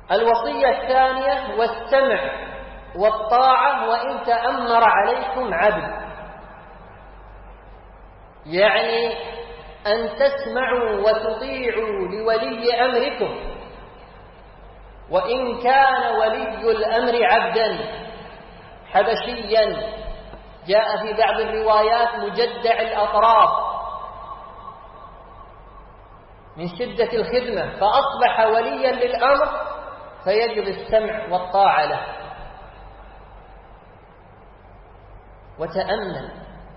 الوصية الثانية: والسمع والطاعة وإن تأمر عليكم عبد. يعني أن تسمعوا وتطيعوا لولي أمركم وإن كان ولي الأمر عبدا حبشيا جاء في بعض الروايات مجدع الأطراف من شدة الخدمة فأصبح وليا للأمر، فيجب السمع والطاعة له. وتأمل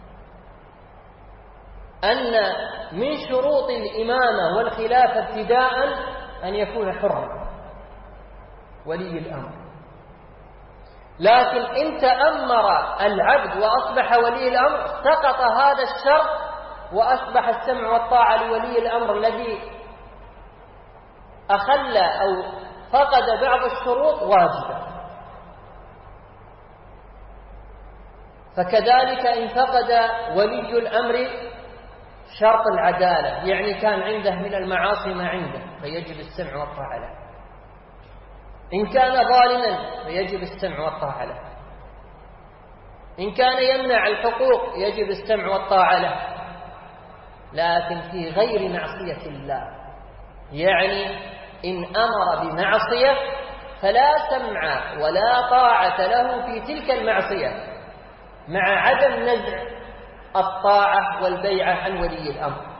أن من شروط الإمامة والخلافة ابتداء أن يكون حرا ولي الأمر، لكن إن تأمر العبد وأصبح ولي الأمر سقط هذا الشرط وأصبح السمع والطاعة لولي الأمر الذي أخل أو فقد بعض الشروط واجبة. فكذلك إن فقد ولي الأمر شرط العدالة، يعني كان عنده من المعاصي ما عنده، فيجب السمع والطاعة له. إن كان ظالما فيجب السمع والطاعة له. إن كان يمنع الحقوق يجب السمع والطاعة له، لكن في غير معصية الله. يعني إن أمر بمعصية فلا سمع ولا طاعة له في تلك المعصية، مع عدم نزع الطاعة والبيعة عن ولي الأمر.